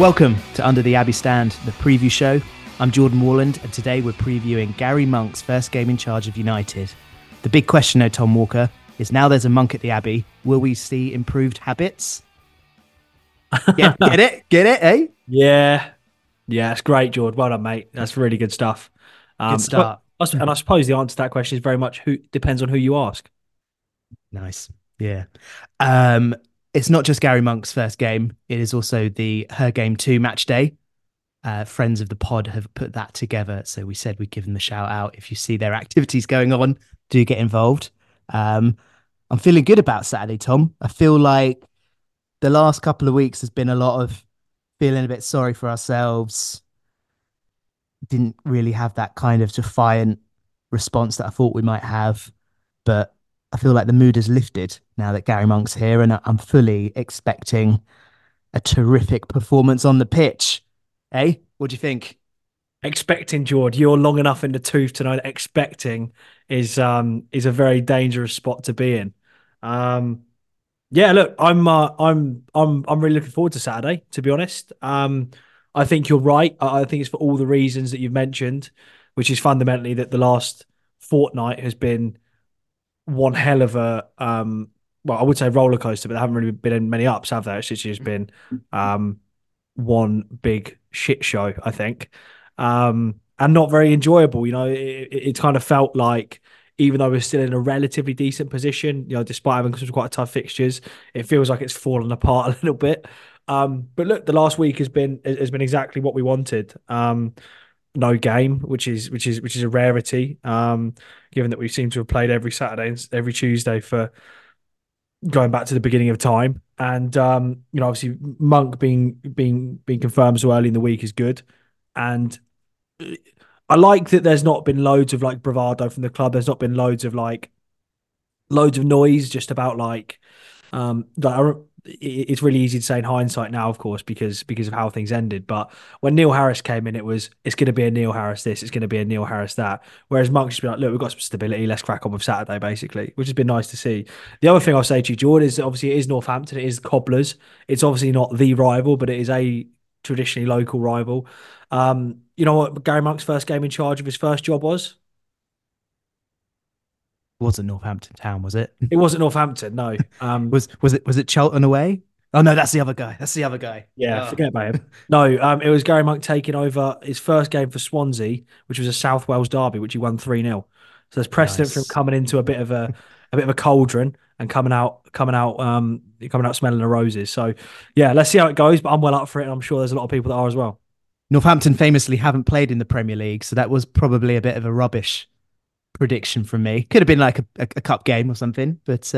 Welcome to Under the Abbey Stand, the preview show. I'm Jordan Warland, and today we're previewing Gary Monk's first game in charge of United. The big question, though, Tom Walker, is now there's a Monk at the Abbey, will we see improved habits? Get it, eh? Yeah, it's great, George. Well done, mate. That's really good stuff. Good start. And I suppose the answer to that question is very much who depends on who you ask. Nice. Yeah. It's not just Gary Monk's first game. It is also the Her Game 2 match day. Friends of the pod have put that together. So we said we'd give them the shout out. If you see their activities going on, do get involved. I'm feeling good about Saturday, Tom. I feel like the last couple of weeks has been a lot of feeling a bit sorry for ourselves. Didn't really have that kind of defiant response that I thought we might have. But I feel like the mood has lifted now that Gary Monk's here, and I'm fully expecting a terrific performance on the pitch. Eh? What do you think? Expecting, George, you're long enough in the tooth to know that expecting is a very dangerous spot to be in. Yeah, look, I'm really looking forward to Saturday, to be honest. I think you're right. I think it's for all the reasons that you've mentioned, which is fundamentally that the last fortnight has been one hell of a well, I would say roller coaster, but there haven't really been many ups, have there? It's just been one big shit show, I think, and not very enjoyable. You know, it kind of felt like, even though we're still in a relatively decent position, you know, despite having some quite tough fixtures, it feels like it's fallen apart a little bit. But look, the last week has been exactly what we wanted. No game, which is a rarity. Given that we seem to have played every Saturday and every Tuesday for going back to the beginning of time, and you know, obviously Monk being confirmed so early in the week is good, and I like that there's not been loads of like bravado from the club. There's not been loads of noise just about it's really easy to say in hindsight now, of course, because of how things ended. But when Neil Harris came in, it's going to be a Neil Harris this, it's going to be a Neil Harris that. Whereas Monk's just been like, look, we've got some stability, let's crack on with Saturday, basically, which has been nice to see. The other thing I'll say to you, George, is obviously it is Northampton, it is Cobblers. It's obviously not the rival, but it is a traditionally local rival. You know what Gary Monk's first game in charge of his first job was? It wasn't Northampton Town, was it? It wasn't Northampton, no. Was it Charlton away? Oh no, that's the other guy. That's the other guy. Yeah, Oh. forget about him. No, it was Gary Monk taking over his first game for Swansea, which was a South Wales derby, which he won 3-0. So there's precedent for him Nice. coming into a bit of a cauldron and coming out smelling the roses. So yeah, let's see how it goes. But I'm well up for it, and I'm sure there's a lot of people that are as well. Northampton famously haven't played in the Premier League, so that was probably a bit of a rubbish prediction from me. Could have been like a cup game or something, but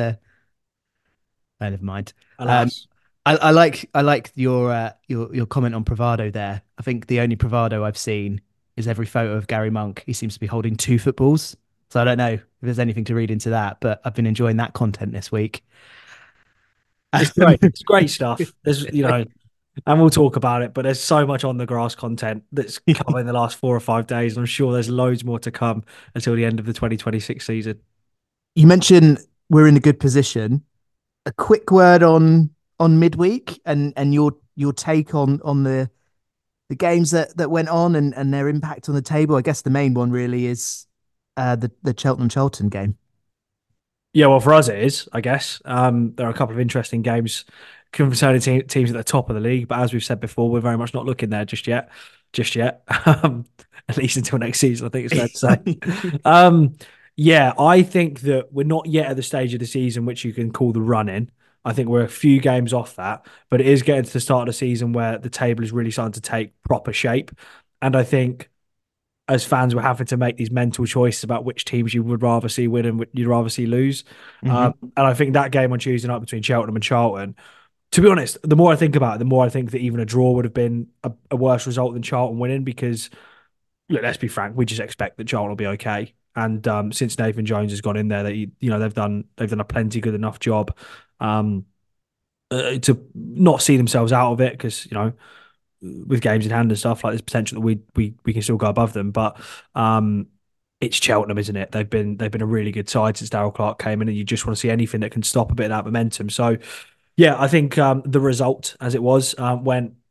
never mind. Um, Alas. I like your comment on bravado there. I think the only bravado I've seen is every photo of Gary Monk. He seems to be holding two footballs. So I don't know if there's anything to read into that, but I've been enjoying that content this week. It's great. It's great stuff. There's, you know, and we'll talk about it, but there's so much on the grass content that's come in the last 4 or 5 days. And I'm sure there's loads more to come until the end of the 2026 season. You mentioned we're in a good position. A quick word on midweek and your take on the games that went on and their impact on the table. I guess the main one really is the Cheltenham Charlton game. Yeah, well, for us it is, I guess. There are a couple of interesting games concerning teams at the top of the league, but as we've said before, we're very much not looking there just yet. Just yet. At least until next season, I think it's fair to say. Yeah, I think that we're not yet at the stage of the season which you can call the run in. I think we're a few games off that, but it is getting to the start of the season where the table is really starting to take proper shape. And I think as fans, we're having to make these mental choices about which teams you would rather see win and you'd rather see lose. Hmm. And I think that game on Tuesday night between Cheltenham and Charlton, to be honest, the more I think about it, the more I think that even a draw would have been a worse result than Charlton winning because, look, let's be frank, we just expect that Charlton will be okay. And since Nathan Jones has gone in there, that you know they've done a plenty good enough job um, to not see themselves out of it because you know with games in hand and stuff like there's potential that we can still go above them. But it's Cheltenham, isn't it? They've been a really good side since Darrell Clark came in, and you just want to see anything that can stop a bit of that momentum. So yeah, I think the result as it was went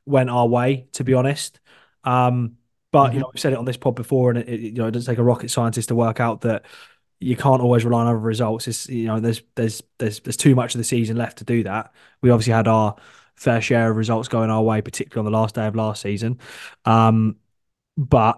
went our way, to be honest. Um, but Hmm. we've said it on this pod before, and it doesn't take a rocket scientist to work out that you can't always rely on other results. It's there's too much of the season left to do that. We obviously had our fair share of results going our way, particularly on the last day of last season. Um, but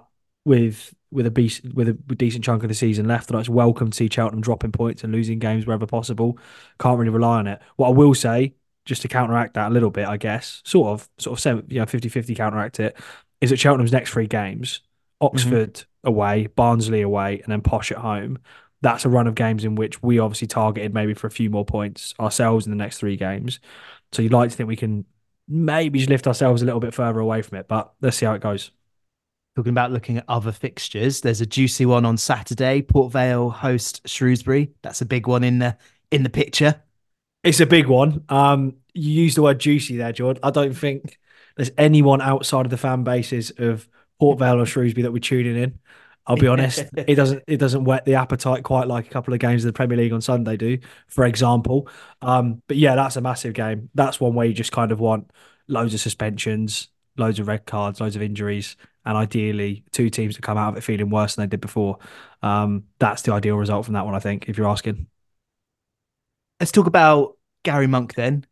with a decent chunk of the season left, and it's welcome to see Cheltenham dropping points and losing games wherever possible. Can't really rely on it. What I will say, just to counteract that a little bit, I guess, sort of 50-50 counteract it, is that Cheltenham's next three games, Hmm. Oxford away, Barnsley away, and then Posh at home. That's a run of games in which we obviously targeted maybe for a few more points ourselves in the next three games. So you'd like to think we can maybe just lift ourselves a little bit further away from it, but let's see how it goes. Talking about looking at other fixtures, there's a juicy one on Saturday. Port Vale host Shrewsbury. That's a big one in the picture. It's a big one. You used the word juicy there, George. I don't think there's anyone outside of the fan bases of Port Vale or Shrewsbury that we're tuning in. I'll be honest. It doesn't whet the appetite quite like a couple of games of the Premier League on Sunday do, for example. But yeah, that's a massive game. That's one where you just kind of want loads of suspensions, loads of red cards, loads of injuries, and ideally two teams to come out of it feeling worse than they did before. That's the ideal result from that one, I think, if you're asking. Let's talk about Gary Monk then.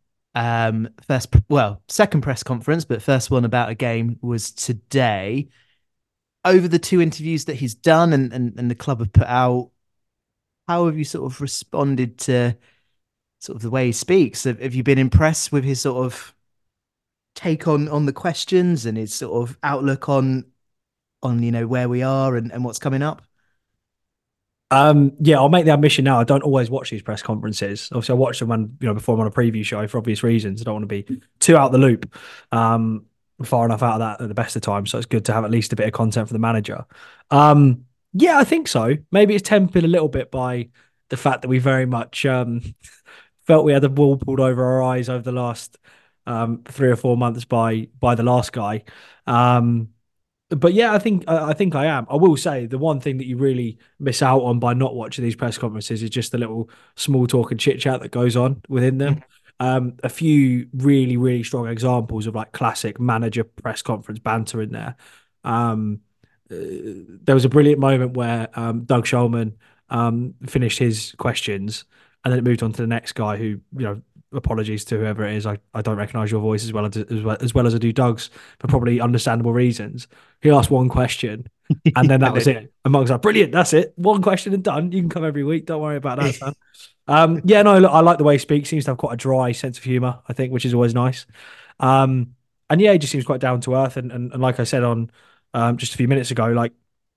Second press conference, but first one about a game was today. Over the two interviews that he's done and the club have put out, how have you sort of responded to sort of the way he speaks? Have you been impressed with his sort of take on the questions and his sort of outlook on where we are and what's coming up? Yeah, I'll make the admission now. I don't always watch these press conferences. Obviously, I watch them when before I'm on a preview show for obvious reasons. I don't want to be too out the loop, um, far enough out of that at the best of times. So it's good to have at least a bit of content for the manager. Yeah, I think so. Maybe it's tempered a little bit by the fact that we very much felt we had the wool pulled over our eyes over the last 3 or 4 months by the last guy. Um, but yeah, I think I am. I will say the one thing that you really miss out on by not watching these press conferences is just the little small talk and chit chat that goes on within them. A few really really strong examples of like classic manager press conference banter in there. Um, there was a brilliant moment where Doug Shulman finished his questions, and then it moved on to the next guy who apologies to whoever it is. I don't recognise your voice as well as I do Doug's for probably understandable reasons. He asked one question, and then that And was then it. And Mark's like, "Brilliant, that's it. One question and done. You can come every week. Don't worry about that, son." Yeah, no, look, I like the way he speaks. Seems to have quite a dry sense of humour, I think, which is always nice. And yeah, he just seems quite down to earth. And like I said on just a few minutes ago, like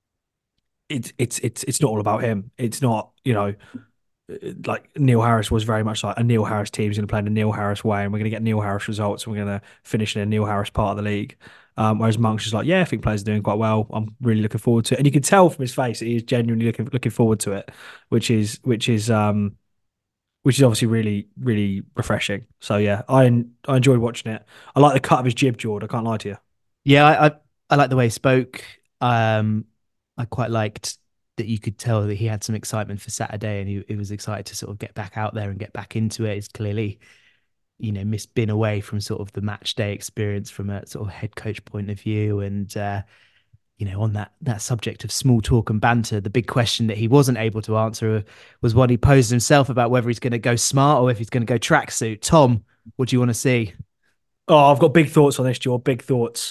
it's not all about him. It's not like Neil Harris was very much like a Neil Harris team is going to play in a Neil Harris way, and we're going to get Neil Harris results, and we're going to finish in a Neil Harris part of the league. Whereas Monk's just like, yeah, I think players are doing quite well. I'm really looking forward to it, and you can tell from his face that he is genuinely looking forward to it, which is obviously really really refreshing. So yeah, I enjoyed watching it. I like the cut of his jib, Jord. I can't lie to you. yeah, I like the way he spoke. I quite liked that you could tell that he had some excitement for Saturday and he was excited to sort of get back out there and get back into it. He's clearly, been away from sort of the match day experience from a sort of head coach point of view. And on that subject of small talk and banter, the big question that he wasn't able to answer was what he posed himself about whether he's going to go smart or if he's going to go tracksuit. Tom, what do you want to see? Oh, I've got big thoughts on this, Jord. Big thoughts.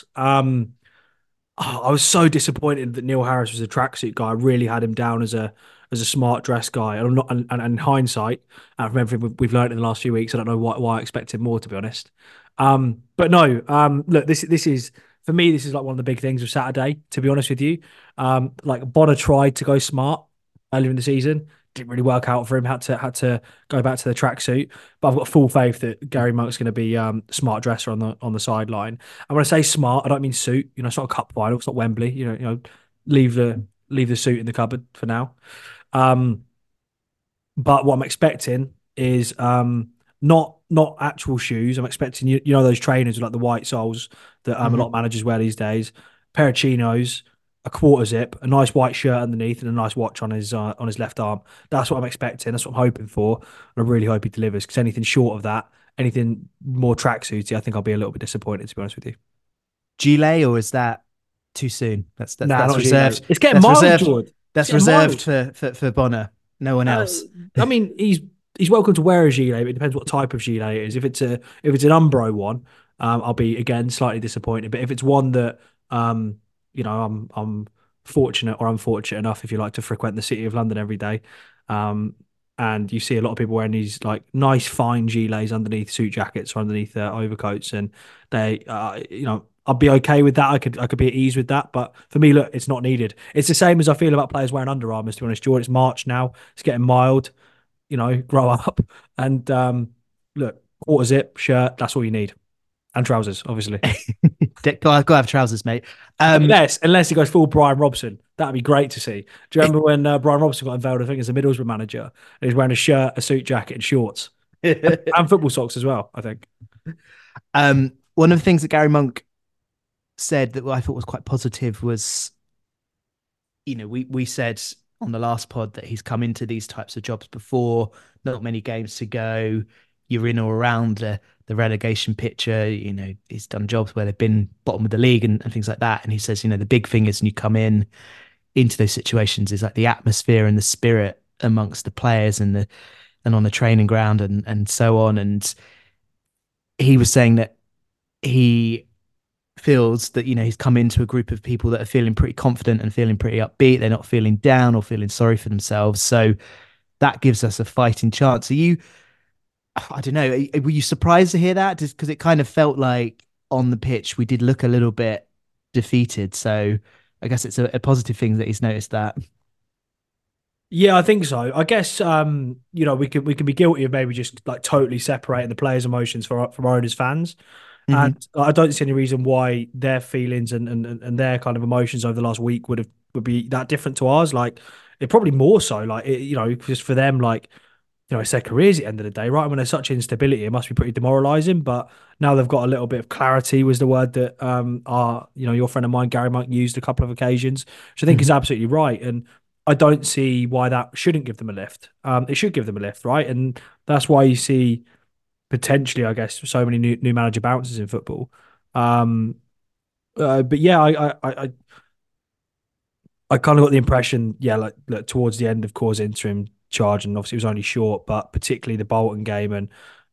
I was so disappointed that Neil Harris was a tracksuit guy. I really had him down as a smart dress guy. And I'm not, and in hindsight, from everything we've learned in the last few weeks, I don't know why I expected more, to be honest. But no, look, this is for me. This is like one of the big things of Saturday. To be honest with you, like Bonner tried to go smart earlier in the season, didn't really work out for him. Had to go back to the tracksuit. But I've got full faith that Gary Monk's going to be smart dresser on the sideline. And when I say smart, I don't mean suit. It's not a cup final. It's not Wembley. Leave the suit in the cupboard for now. Um, but what I'm expecting is not actual shoes. I'm expecting those trainers with like the white soles that a lot Mhm. of managers wear these days. Pair of chinos, a quarter zip, a nice white shirt underneath, and a nice watch on his left arm. That's what I'm expecting. That's what I'm hoping for, and I really hope he delivers. Because anything short of that, anything more tracksuity, I think I'll be a little bit disappointed, to be honest with you. Gile, or is that too soon? Nah, That's not Gile. reserved. It's getting That's mild, reserved. George. It's That's getting reserved mild. for Bonner. No one Uh, else. I mean, he's welcome to wear a gilet, but it depends what type of gilet it is. If it's an Umbro one, I'll be again slightly disappointed. But if it's one that I'm fortunate or unfortunate enough, if you like, to frequent the city of London every day, um, and you see a lot of people wearing these like nice fine gilets underneath suit jackets or underneath overcoats, and they, I'd be okay with that. I could be at ease with that. But for me, look, it's not needed. It's the same as I feel about players wearing Under Armour. To be honest, Jordan, it's March now. It's getting mild. Grow up and look, quarter zip shirt. That's all you need, and trousers, obviously. Gotta have trousers, mate. Unless he goes full Brian Robson, that'd be great to see. Do you remember when Brian Robson got unveiled? I think as a Middlesbrough manager, and he's wearing a shirt, a suit jacket, and shorts, and football socks as well. I think. One of the things that Gary Monk said that I thought was quite positive was, we said on the last pod that he's come into these types of jobs before, not many games to go, you're in or around the relegation picture. He's done jobs where they've been bottom of the league and things like that. And he says, the big thing is when you come into those situations is like the atmosphere and the spirit amongst the players and on the training ground and so on. And he was saying that he feels that he's come into a group of people that are feeling pretty confident and feeling pretty upbeat. They're not feeling down or feeling sorry for themselves. So that gives us a fighting chance. I don't know, were you surprised to hear that? Just because it kind of felt like on the pitch we did look a little bit defeated. So I guess it's a positive thing that he's noticed that. Yeah, I think so. I guess we can be guilty of maybe just like totally separating the players' emotions from our own as fans. And Hmm. I don't see any reason why their feelings and their kind of emotions over the last week would be that different to ours. Like it probably more so. Like just for them, like it's their careers at the end of the day, right? When there's such instability, it must be pretty demoralising. But now they've got a little bit of clarity, was the word that our your friend of mine Gary Monk used a couple of occasions, which I think is Hmm. absolutely right. And I don't see why that shouldn't give them a lift. It should give them a lift, right? And that's why you see potentially, I guess, so many new manager bounces in football. Um, but yeah, I kind of got the impression, yeah, like towards the end of Core's interim charge, and obviously it was only short, but particularly the Bolton game and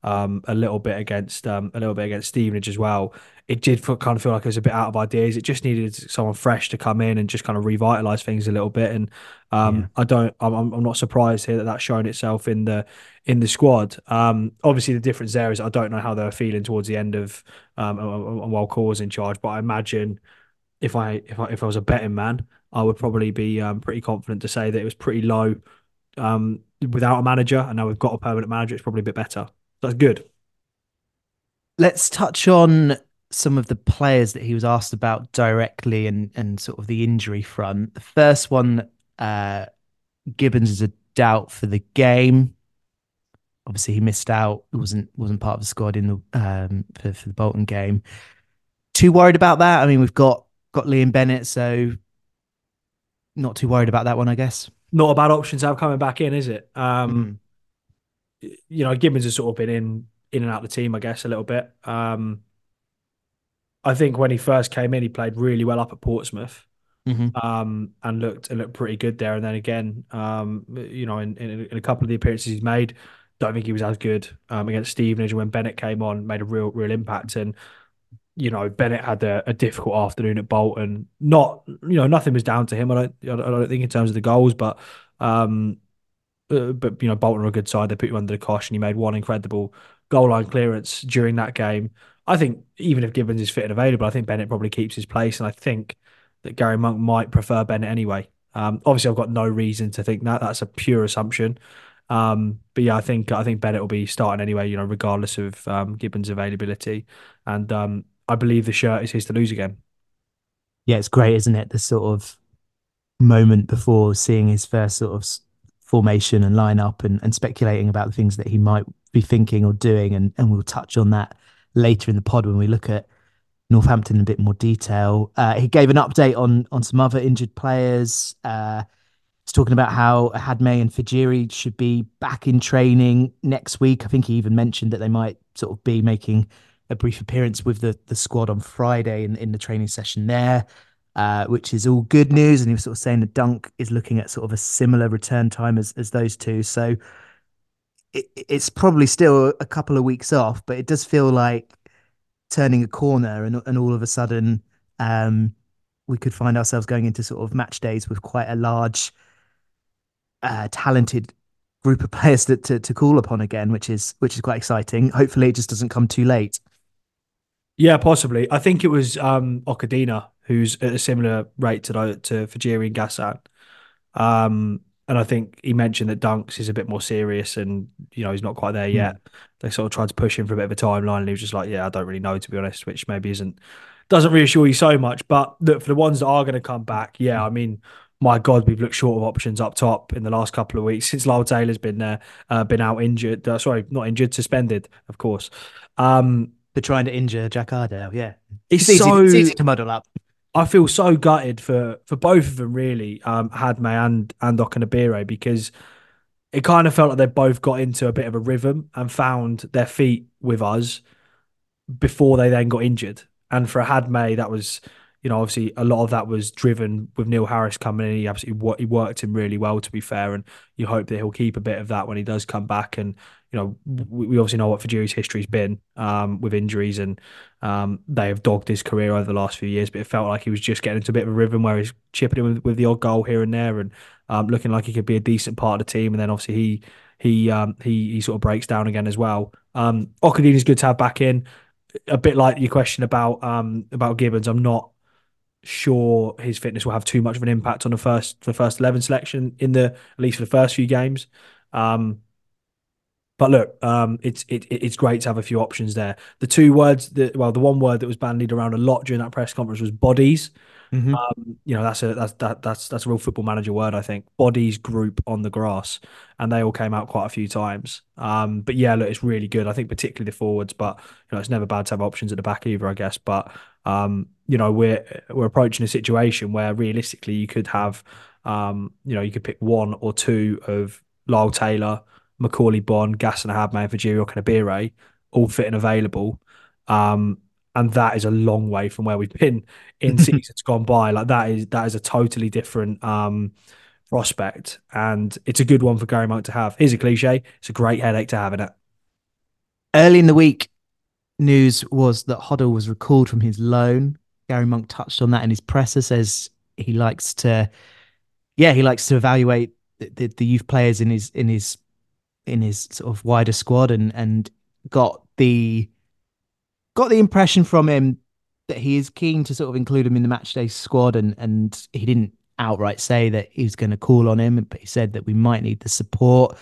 a little bit against Stevenage as well. It did kind of feel like it was a bit out of ideas. It just needed someone fresh to come in and just kind of revitalize things a little bit. And Yeah. I'm not surprised here that that's shown itself in the squad. Obviously the difference there is I don't know how they were feeling towards the end of while Core was in charge, but I imagine if I was a betting man, I would probably be pretty confident to say that it was pretty low without a manager, and now we've got a permanent manager. It's probably a bit better. That's good. Let's touch on some of the players that he was asked about directly and sort of the injury front. The first one, uh, Gibbons is a doubt for the game. Obviously, he missed out. Wasn't part of the squad in the for the Bolton game. Too worried about that? I mean, we've got Liam Bennett, so not too worried about that one, I guess. Not a bad option to have coming back in, is it? Mm. Gibbons has sort of been in and out of the team, I guess, a little bit. I think when he first came in, he played really well up at Portsmouth. Hmm. And looked pretty good there. And then again, in a couple of the appearances he's made, don't think he was as good against Stevenage. When Bennett came on, made a real impact. And Bennett had a difficult afternoon at Bolton. Not nothing was down to him. I don't think in terms of the goals, um, but Bolton are a good side. They put you under the cosh, and he made one incredible goal line clearance during that game. I think even if Gibbons is fit and available, I think Bennett probably keeps his place, and I think that Gary Monk might prefer Bennett anyway. Obviously, I've got no reason to think that. That's a pure assumption. But yeah, I think Bennett will be starting anyway. Regardless of Gibbons' availability, and I believe the shirt is his to lose again. Yeah, it's great, isn't it? The sort of moment before seeing his first sort of formation and lineup and speculating about the things that he might be thinking or doing. And we'll touch on that later in the pod when we look at Northampton in a bit more detail. He gave an update on some other injured players. He's talking about how Hadmay and Fajiri should be back in training next week. I think he even mentioned that they might sort of be making a brief appearance with the squad on Friday in the training session there, which is all good news. And he was sort of saying that Dunk is looking at sort of a similar return time as those two. So it's probably still a couple of weeks off, but it does feel like turning a corner, and all of a sudden, um, we could find ourselves going into sort of match days with quite a large, talented group of players to call upon again, which is quite exciting. Hopefully, it just doesn't come too late. Yeah, possibly. I think it was Okadina who's at a similar rate to Fajiri and Gassan. And I think he mentioned that Dunks is a bit more serious and, he's not quite there Hmm. yet. They sort of tried to push him for a bit of a timeline and he was just like, yeah, I don't really know, to be honest, which maybe doesn't reassure you so much. But look, for the ones that are going to come back, yeah, I mean, my God, we've looked short of options up top in the last couple of weeks since Lyle Taylor's been there, been out injured. Sorry, not injured, suspended, of course. Um, For trying to injure Jack Ardale, yeah, it's it's so easy to muddle up. I feel so gutted for both of them, really, Hadme and Okanabire, because it kind of felt like they both got into a bit of a rhythm and found their feet with us before they then got injured. And for Hadme, that was, obviously a lot of that was driven with Neil Harris coming in. He absolutely he worked him really well, to be fair. And you hope that he'll keep a bit of that when he does come back. And, we obviously know what Fajiri's history's been with injuries, and they have dogged his career over the last few years. But it felt like he was just getting into a bit of a rhythm where he's chipping in with the odd goal here and there, and looking like he could be a decent part of the team. And then obviously he sort of breaks down again as well. Okadin is good to have back in, a bit like your question about Gibbons. I'm not sure his fitness will have too much of an impact on the first 11 selection in the at least for the first few games. Um, but look, it's great to have a few options there. The two words that well, the one word that was bandied around a lot during that press conference was bodies. Hmm. That's a real football manager word, I think. Bodies group on the grass, and they all came out quite a few times. But yeah, look, it's really good. I think particularly the forwards, but it's never bad to have options at the back either, I guess. But we're approaching a situation where realistically you could have, you could pick one or two of Lyle Taylor, Macaulay Bonne, Gas and Habman, Fajiri Kanabire, all fit and available. Um, and that is a long way from where we've been in seasons gone by. Like that is a totally different prospect, and it's a good one for Gary Monk to have. Here's a cliche: it's a great headache to have in it. Early in the week, news was that Hoddle was recalled from his loan. Gary Monk touched on that in his presser. Says he likes to, yeah, he likes to evaluate the youth players in his sort of wider squad, and got the got the impression from him that he is keen to sort of include him in the matchday squad, and he didn't outright say that he was going to call on him, but he said that we might need the support.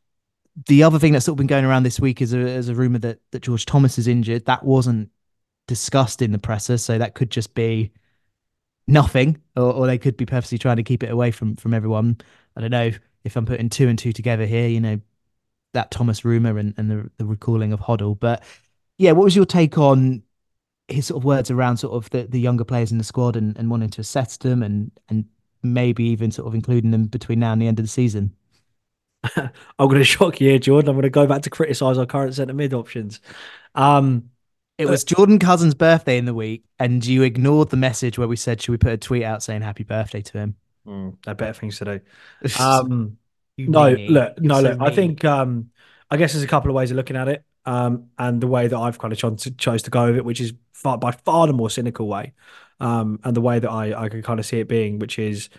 The other thing that's sort of been going around this week is a rumor that George Thomas is injured. That wasn't discussed in the presser, so that could just be nothing, or they could be purposely trying to keep it away from everyone. I don't know if I'm putting two and two together here. That Thomas rumor and the recalling of Hoddle, but yeah, what was your take on his sort of words around sort of the younger players in the squad, and wanting to assess them, and maybe even sort of including them between now and the end of the season? I'm going to shock you here, Jordan. I'm going to go back to criticise our current centre mid options. Um, It was Jordan Cousins' birthday in the week, and you ignored the message where we said, should we put a tweet out saying happy birthday to him? there are better things to do. Um, You no, meanie. look, You're no, so look. I mean. think I guess there's a couple of ways of looking at it. And the way that I've kind of chose to go with it, which is by far the more cynical way, and the way that I can kind of see it being, which is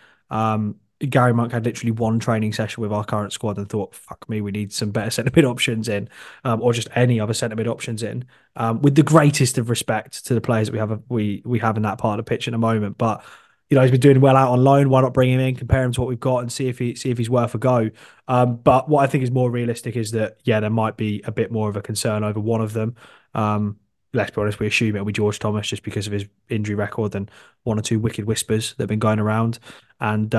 Gary Monk had literally one training session with our current squad and thought, "Fuck me, we need some better centre mid options in, or just any other centre mid options in." With the greatest of respect to the players that we have in that part of the pitch at the moment, but he's been doing well out on loan. Why not bring him in, compare him to what we've got, and see if he's worth a go. But what I think is more realistic is that, yeah, there might be a bit more of a concern over one of them. Um, let's be honest, we assume it'll be George Thomas just because of his injury record and one or two wicked whispers that have been going around. And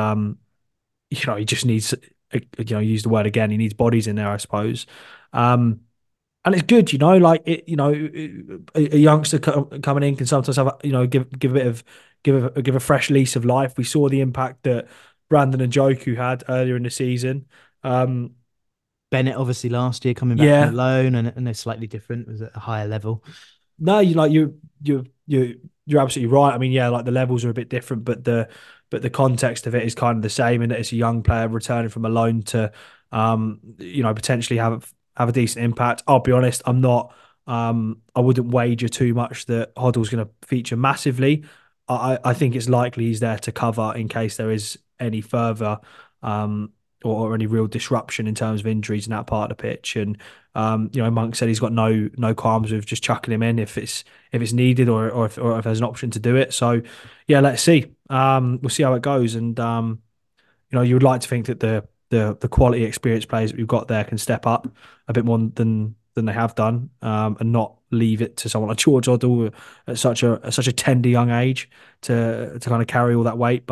he just needs, use the word again, he needs bodies in there, I suppose. Um, and it's good, like it, a youngster coming in can sometimes have, give a bit of give a fresh lease of life. We saw the impact that Brandon and Joku had earlier in the season. Um, Bennett, obviously, last year coming back from the yeah, loan, and they're slightly different, was at a higher level. No, you're absolutely right. I mean, yeah, like the levels are a bit different, but the context of it is kind of the same, in that it's a young player returning from a loan to potentially have a decent impact. I'll be honest, I wouldn't wager too much that Hoddle's going to feature massively. I think it's likely he's there to cover in case there is any further um or any real disruption in terms of injuries in that part of the pitch. And Monk said he's got no qualms with just chucking him in if it's needed, or if there's an option to do it. So yeah, let's see. We'll see how it goes. And you would like to think that the quality experienced players that we've got there can step up a bit more than they have done, and not leave it to someone like George Oddle at such a tender young age to kind of carry all that weight.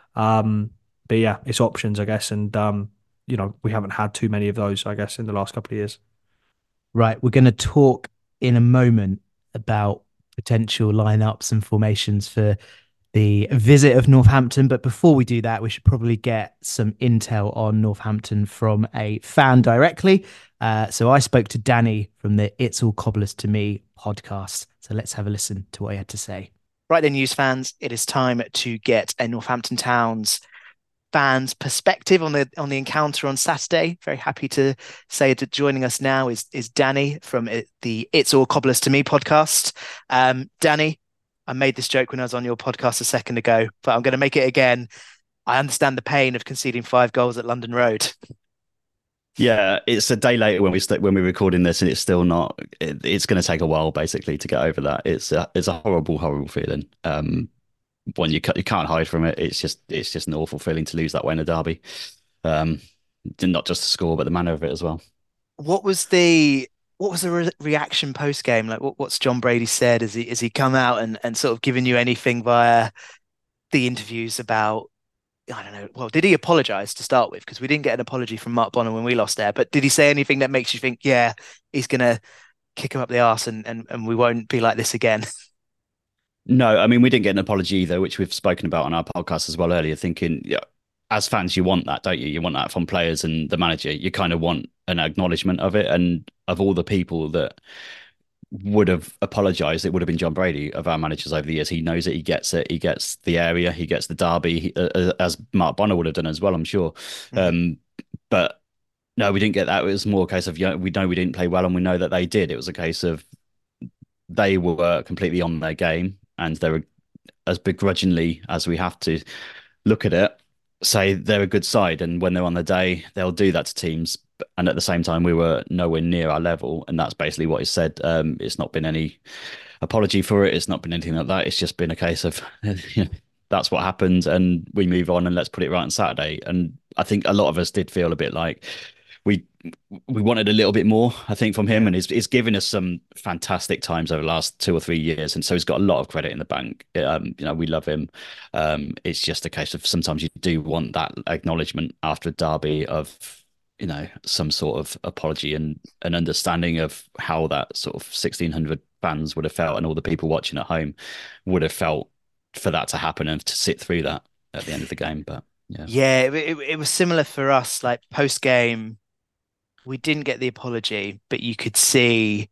But yeah, it's options, I guess. And we haven't had too many of those, I guess, in the last couple of years. Right, we're going to talk in a moment about potential lineups and formations for the visit of Northampton. But before we do that, we should probably get some intel on Northampton from a fan directly. So I spoke to Danny from the It's All Cobblers to Me podcast. So let's have a listen to what he had to say. Right then, news fans, it is time to get a Northampton Town's fans' perspective on the encounter on Saturday. Very happy to say that joining us now is Danny from the It's All Cobblers to Me podcast. Danny, I made this joke when I was on your podcast a second ago, but I'm going to make it again. I understand the pain of conceding 5 goals at London Road. Yeah, it's a day later when we're recording this, and it's still not. It's going to take a while, basically, to get over that. It's a horrible feeling. When you can't hide from it. It's just an awful feeling to lose that way in a derby. Not just the score, but the manner of it as well. What was the reaction post game? Like, what's John Brady said? Has he come out and sort of given you anything via the interviews about? I don't know. Well, did he apologise to start with? Because we didn't get an apology from Mark Bonner when we lost there. But did he say anything that makes you think, yeah, he's gonna kick him up the arse and we won't be like this again? No, I mean, we didn't get an apology either, which we've spoken about on our podcast as well earlier, thinking, yeah, as fans, you want that, don't you? You want that from players and the manager. You kind of want an acknowledgement of it. And of all the people that would have apologised, it would have been John Brady, of our managers over the years. He knows it. He gets it. He gets the area. He gets the derby, as Mark Bonner would have done as well, I'm sure. But no, we didn't get that. It was more a case of, we know we didn't play well, and we know that they did. It was a case of they were completely on their game, and they were, as begrudgingly as we have to look at it, say they're a good side. And when they're on the day, they'll do that to teams. And at the same time, we were nowhere near our level. And that's basically what he said. It's not been any apology for it. It's not been anything like that. It's just been a case of, that's what happened, and we move on, and let's put it right on Saturday. And I think a lot of us did feel a bit like we wanted a little bit more, I think, from him. And he's given us some fantastic times over the last 2 or 3 years, and so he's got a lot of credit in the bank. We love him. It's just a case of sometimes you do want that acknowledgement after a derby of some sort of apology and an understanding of how that sort of 1,600 fans would have felt, and all the people watching at home would have felt, for that to happen and to sit through that at the end of the game. But yeah, it was similar for us. Like, post game, we didn't get the apology, but you could see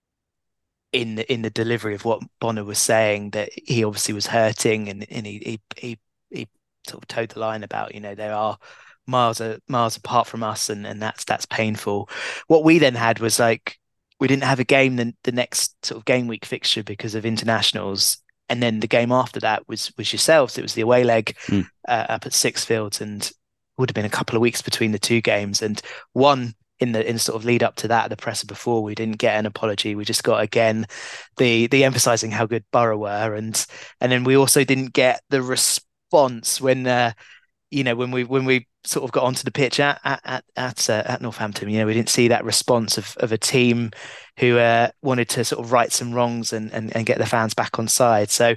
in the delivery of what Bonner was saying that he obviously was hurting, and he sort of towed the line about, there are miles apart from us, and that's painful. What we then had was, like, we didn't have a game the next sort of game week fixture because of internationals, and then the game after that was yourselves. It was the away leg up at Sixfields, and it would have been a couple of weeks between the two games, and one in the sort of lead up to that, the presser before, we didn't get an apology. We just got, again, the emphasizing how good Borough were, and then we also didn't get the response when when we sort of got onto the pitch at Northampton. We didn't see that response of a team who wanted to sort of right some wrongs and get the fans back on side. So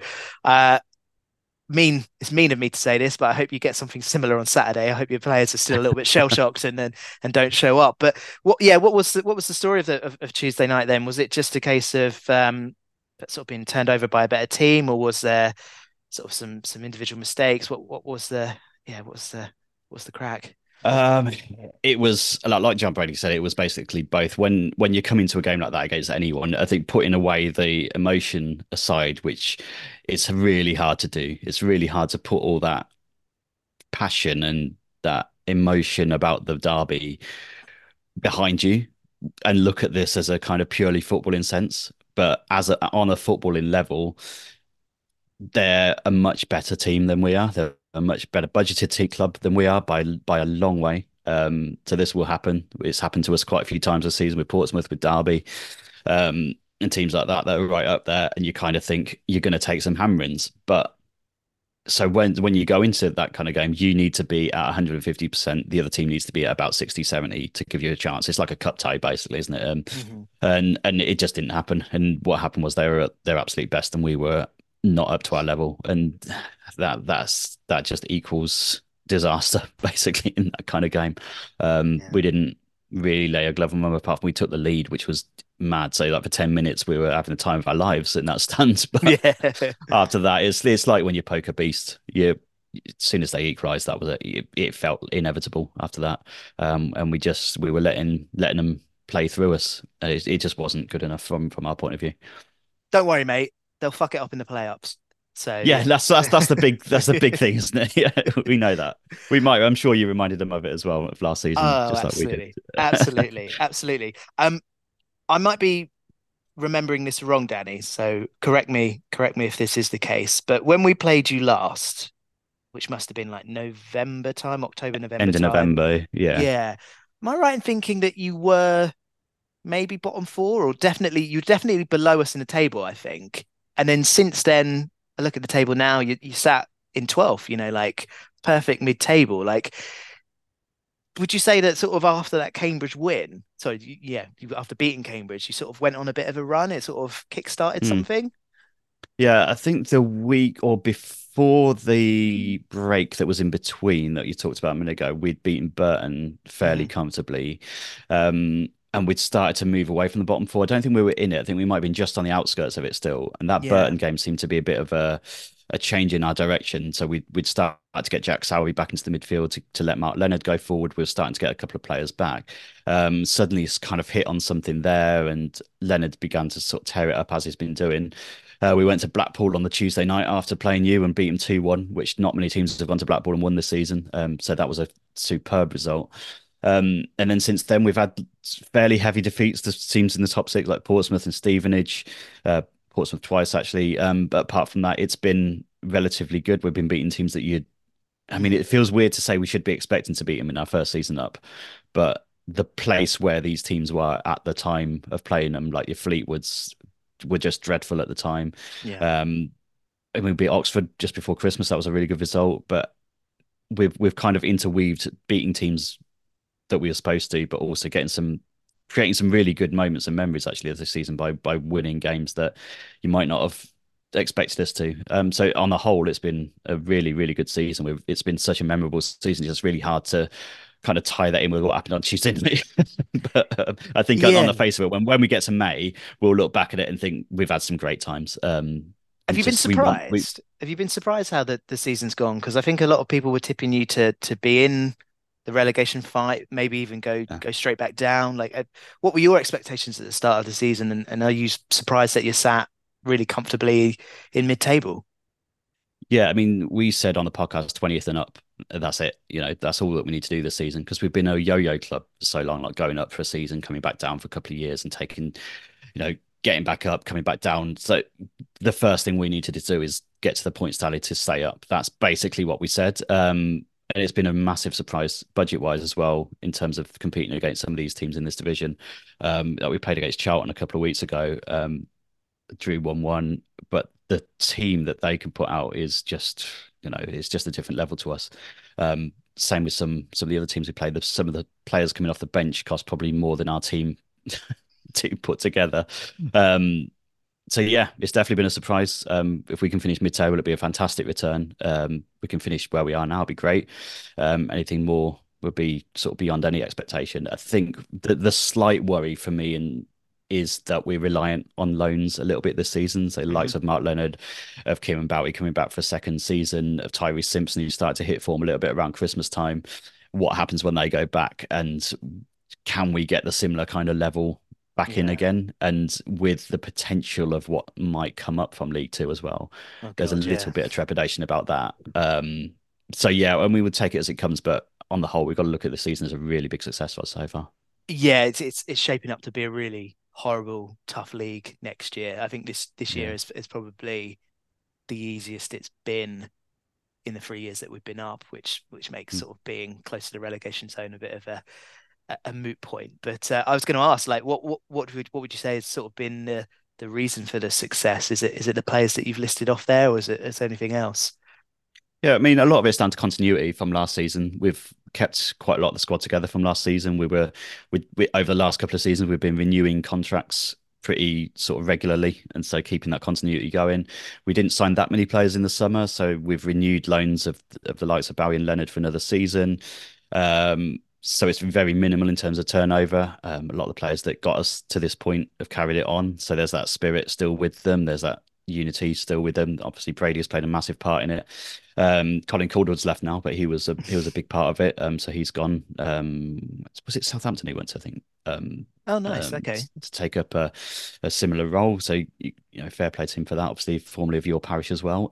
it's mean of me to say this, but I hope you get something similar on Saturday. I hope your players are still a little bit shell shocked and don't show up. But what was the story of Tuesday night then? Was it just a case of sort of being turned over by a better team, or was there sort of some individual mistakes? What's the crack? Um, it was like John Brady said, it was basically both. When you come into a game like that against anyone, I think putting away the emotion aside, which it's really hard to do. It's really hard to put all that passion and that emotion about the derby behind you and look at this as a kind of purely footballing sense. But on a footballing level, they're a much better team than we are. They're a much better budgeted team club than we are by a long way. So this will happen. It's happened to us quite a few times this season with Portsmouth, with Derby, and teams like that are right up there. And you kind of think you're going to take some hammerings. But so when you go into that kind of game, you need to be at 150%. The other team needs to be at about 60, 70 to give you a chance. It's like a cup tie, basically, isn't it? And it just didn't happen. And what happened was they were at their absolute best, and we were not up to our level, and that just equals disaster basically in that kind of game. We didn't really lay a glove on them apart from we took the lead, which was mad. So like for 10 minutes we were having the time of our lives in that stand. But Yeah. after that, it's like when you poke a beast. You as soon as they equalised, that was it. It felt inevitable after that, and we were letting them play through us. It just wasn't good enough from our point of view. Don't worry, mate. They'll fuck it up in the playoffs. So Yeah, that's the big thing, isn't it? Yeah, we know that. I'm sure you reminded them of it as well of last season, Oh, just like we did. absolutely. Absolutely. Absolutely. I might be remembering this wrong, Danny. So correct me if this is the case. But when we played you last, which must have been like November time, October, November End of time. November, yeah. Yeah. Am I right in thinking that you were maybe bottom four, or you're definitely below us in the table, I think. And then since then, I look at the table now, you sat in 12th, like perfect mid-table. Like, would you say that sort of after that Cambridge win, sorry, after beating Cambridge, you sort of went on a bit of a run? It sort of kick-started Hmm. something? Yeah, I think the week or before the break that was in between that you talked about a minute ago, we'd beaten Burton fairly Mhm. comfortably. And we'd started to move away from the bottom four. I don't think we were in it. I think we might have been just on the outskirts of it still. And that Yeah. Burton game seemed to be a bit of a change in our direction. So we'd start to get Jack Sowery back into the midfield to let Mark Leonard go forward. We were starting to get a couple of players back. Suddenly it's kind of hit on something there, and Leonard began to sort of tear it up as he's been doing. We went to Blackpool on the Tuesday night after playing you and beat them 2-1, which not many teams have gone to Blackpool and won this season. So that was a superb result. And then since then, we've had fairly heavy defeats to teams in the top six, like Portsmouth and Stevenage, Portsmouth twice, actually. But apart from that, it's been relatively good. We've been beating teams that I mean, it feels weird to say we should be expecting to beat them in our first season up, but the place where these teams were at the time of playing them, like your Fleetwoods, were just dreadful at the time. Yeah. And we beat Oxford just before Christmas. That was a really good result, but we've kind of interweaved beating teams that we were supposed to, but also creating some really good moments and memories actually of this season by winning games that you might not have expected us to. So on the whole, it's been a really, really good season. It's been such a memorable season. It's just really hard to kind of tie that in with what happened on Tuesday night. But I think on Yeah. the face of it, when we get to May, we'll look back at it and think we've had some great times. Have you been surprised? Have you been surprised how the season's gone? Because I think a lot of people were tipping you to be in the relegation fight, maybe even go straight back down. Like, what were your expectations at the start of the season? And are you surprised that you sat really comfortably in mid-table? Yeah, I mean, we said on the podcast 20th and up. That's it. That's all that we need to do this season because we've been a yo-yo club for so long, like going up for a season, coming back down for a couple of years and taking, getting back up, coming back down. So the first thing we need to do is get to the points tally to stay up. That's basically what we said. And it's been a massive surprise budget-wise as well in terms of competing against some of these teams in this division. That we played against Charlton a couple of weeks ago, drew 1-1, but the team that they can put out is just, it's just a different level to us. Same with some of the other teams we played. Some of the players coming off the bench cost probably more than our team to put together. So yeah, it's definitely been a surprise. If we can finish mid-table, it'd be a fantastic return. We can finish where we are now, it'd be great. Anything more would be sort of beyond any expectation. I think the slight worry for me is that we're reliant on loans a little bit this season. So likes of Mark Leonard, of Kieran Bowie coming back for a second season, of Tyrese Simpson, who started to hit form a little bit around Christmas time. what happens when they go back, and can we get the similar kind of level back in Yeah. again, and with the potential of what might come up from League Two as well. Oh There's a God, little yeah. bit of trepidation about that. So yeah, and we would take it as it comes, but on the whole, we've got to look at the season as a really big success for us so far. Yeah, it's shaping up to be a really horrible, tough league next year. I think this year Yeah. is probably the easiest it's been in the 3 years that we've been up, which makes Mm. sort of being close to the relegation zone a bit of a moot point. But I was going to ask, like, what would you say has sort of been the reason for the success? Is it the players that you've listed off there, or is there anything else? Yeah, I mean, a lot of it's down to continuity from last season. We've kept quite a lot of the squad together from last season. We over the last couple of seasons, we've been renewing contracts pretty sort of regularly, and so keeping that continuity going. We didn't sign that many players in the summer, so we've renewed loans of the likes of Bowie and Leonard for another season. So it's been very minimal in terms of turnover. A lot of the players that got us to this point have carried it on. So there's that spirit still with them. There's that unity still with them. Obviously, Brady has played a massive part in it. Colin Calderwood's left now, but he was a big part of it. So he's gone. Was it Southampton he went to? I think. Oh, nice. Okay. To take up a similar role. So fair play to him for that. Obviously, formerly of your parish as well.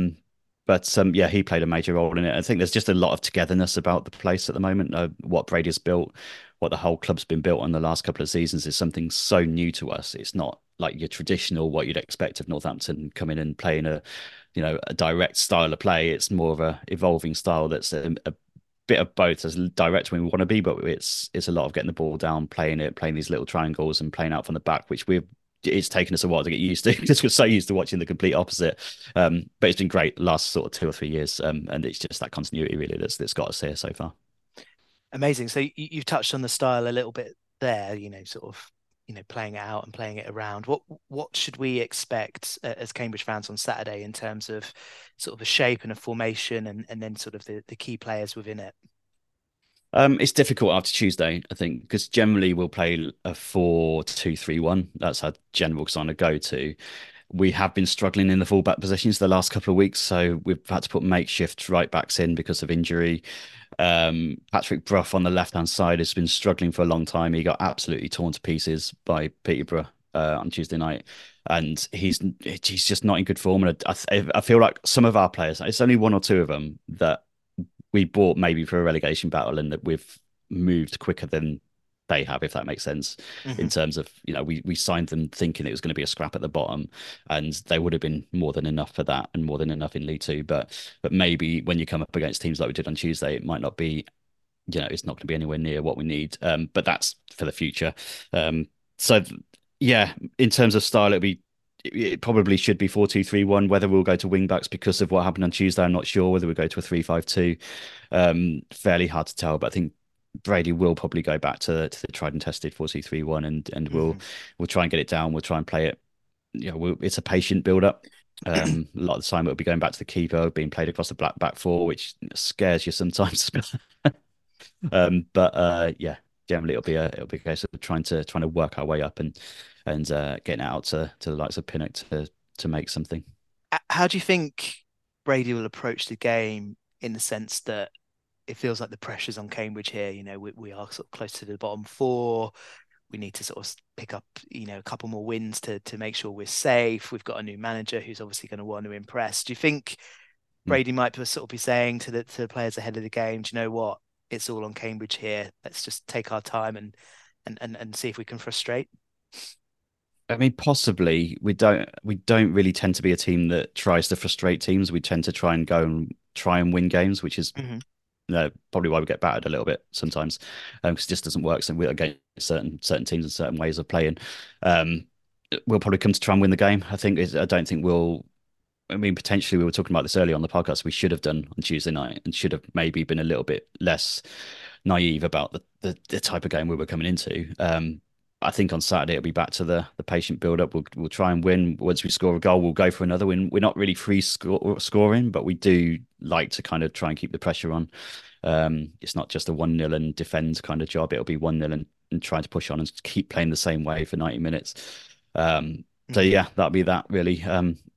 But yeah, he played a major role in it. I think there's just a lot of togetherness about the place at the moment. What Brady's built, what the whole club's been built on the last couple of seasons is something so new to us. It's not like your traditional what you'd expect of Northampton coming and playing a direct style of play. It's more of a evolving style that's a bit of both, as direct when we want to be, but it's a lot of getting the ball down, playing these little triangles and playing out from the back, which it's taken us a while to get used to because we're so used to watching the complete opposite. But it's been great the last sort of 2 or 3 years, and it's just that continuity really that's got us here so far. Amazing. So you've touched on the style a little bit there, sort of, playing it out and playing it around. What should we expect as Cambridge fans on Saturday in terms of sort of a shape and a formation and then sort of the key players within it? It's difficult after Tuesday, I think, because generally we'll play a 4-2-3-1. That's our general kind of go-to. We have been struggling in the fullback positions the last couple of weeks, so we've had to put makeshift right backs in because of injury. Patrick Brough on the left-hand side has been struggling for a long time. He got absolutely torn to pieces by Peterborough on Tuesday night, and he's just not in good form. And I feel like some of our players, it's only one or two of them that we bought maybe for a relegation battle, and that we've moved quicker than they have, if that makes sense. In terms of, we signed them thinking it was going to be a scrap at the bottom, and they would have been more than enough for that and more than enough in League Two. But maybe when you come up against teams like we did on Tuesday, it might not be, it's not going to be anywhere near what we need. But that's for the future. So yeah, in terms of style, it probably should be 4-2-3-1. Whether we'll go to wing backs because of what happened on Tuesday, I'm not sure. Whether we go to a 3-5-2, fairly hard to tell. But I think Brady will probably go back to the tried and tested 4-2-3-1, and we'll try and get it down. We'll try and play it. It's a patient build up. A lot of the time it'll be going back to the keeper, being played across the back four, which scares you sometimes. But yeah, generally it'll be a case of trying to work our way up and getting it out to the likes of Pinnock to make something. How do you think Brady will approach the game, in the sense that it feels like the pressure's on Cambridge here? We are sort of close to the bottom four. We need to sort of pick up, a couple more wins to make sure we're safe. We've got a new manager who's obviously going to want to impress. Do you think Brady might sort of be saying to the players ahead of the game, do you know what? It's all on Cambridge here. Let's just take our time and see if we can frustrate. I mean, possibly. We don't really tend to be a team that tries to frustrate teams. We tend to try and win games, which is probably why we get battered a little bit sometimes, because it just doesn't work. So we're against certain teams and certain ways of playing. We'll probably come to try and win the game. I don't think we'll. I mean, potentially we were talking about this earlier on the podcast. We should have done on Tuesday night, and should have maybe been a little bit less naive about the type of game we were coming into. I think on Saturday it'll be back to the patient build up. We'll try and win. Once we score a goal, we'll go for another win. We're not really free scoring, but we do like to kind of try and keep the pressure on. It's not just a 1-0 and defend kind of job. It'll be 1-0 and try to push on and keep playing the same way for 90 minutes. So yeah, that'll be that really.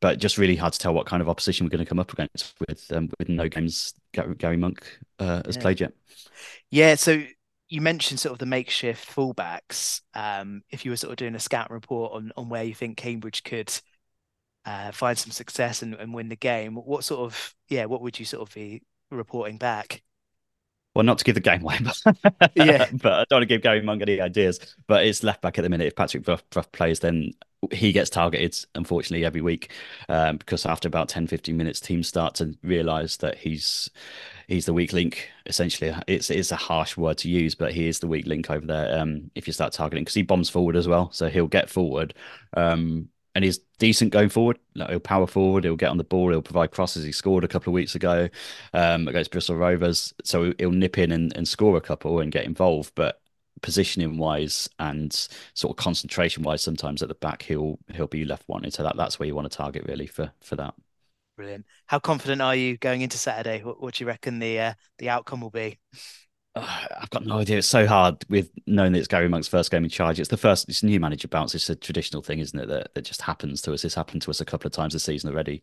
but just really hard to tell what kind of opposition we're going to come up against with no games Gary Monk has played yet. Yeah, so you mentioned sort of the makeshift fullbacks. If you were sort of doing a scout report on where you think Cambridge could find some success and win the game, what would you sort of be reporting back? Well, not to give the game away, Yeah. but I don't want to give Gary Monk any ideas. But it's left back at the minute. If Patrick Vruff plays, then he gets targeted, unfortunately, every week. Because after about 10, 15 minutes, teams start to realise that he's the weak link. Essentially, it's a harsh word to use, but he is the weak link over there. If you start targeting, because he bombs forward as well, so he'll get forward. And he's decent going forward. Like, he'll power forward. He'll get on the ball. He'll provide crosses. He scored a couple of weeks ago against Bristol Rovers. So he'll nip in and score a couple and get involved. But positioning wise and sort of concentration wise, sometimes at the back he'll be left wanting. So that's where you want to target really for that. Brilliant. How confident are you going into Saturday? What do you reckon the outcome will be? I've got no idea. It's so hard with knowing that it's Gary Monk's first game in charge. It's a new manager bounce. It's a traditional thing, isn't it? That just happens to us. It's happened to us a couple of times this season already.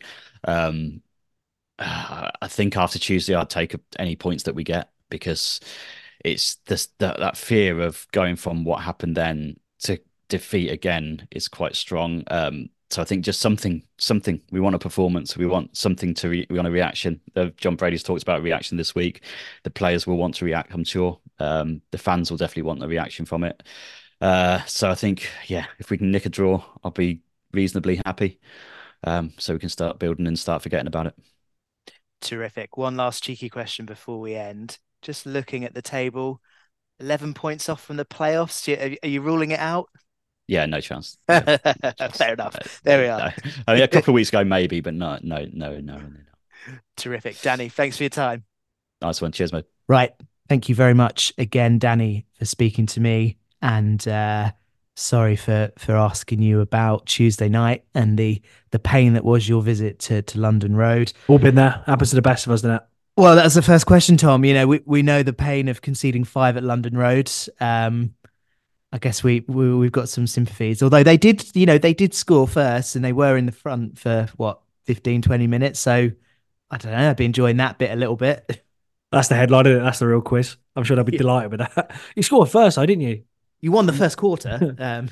I think after Tuesday, I'd take any points that we get, because it's that fear of going from what happened then to defeat again is quite strong. So I think just something. We want a performance. We want something we want a reaction. John Brady's talked about a reaction this week. The players will want to react, I'm sure. The fans will definitely want a reaction from it. So I think, if we can nick a draw, I'll be reasonably happy. So we can start building and start forgetting about it. Terrific. One last cheeky question before we end. Just looking at the table, 11 points off from the playoffs. Are you ruling it out? Yeah, no chance. Fair enough. There we are. No. I mean, a couple of weeks ago, maybe, but no. Terrific. Danny, thanks for your time. Nice one. Cheers, mate. Right. Thank you very much again, Danny, for speaking to me. And sorry for asking you about Tuesday night and the pain that was your visit to London Road. All been there. Happens to the best of us, doesn't it? Well, that's the first question, Tom. You know, we know the pain of conceding 5 at London Road. I guess we've got some sympathies, although they did score first and they were in the front for 15, 20 minutes. So I don't know. I've been enjoying that bit a little bit. That's the headline, isn't it? That's the real quiz. I'm sure they'll be delighted with that. You scored first, though, didn't you? You won the first quarter.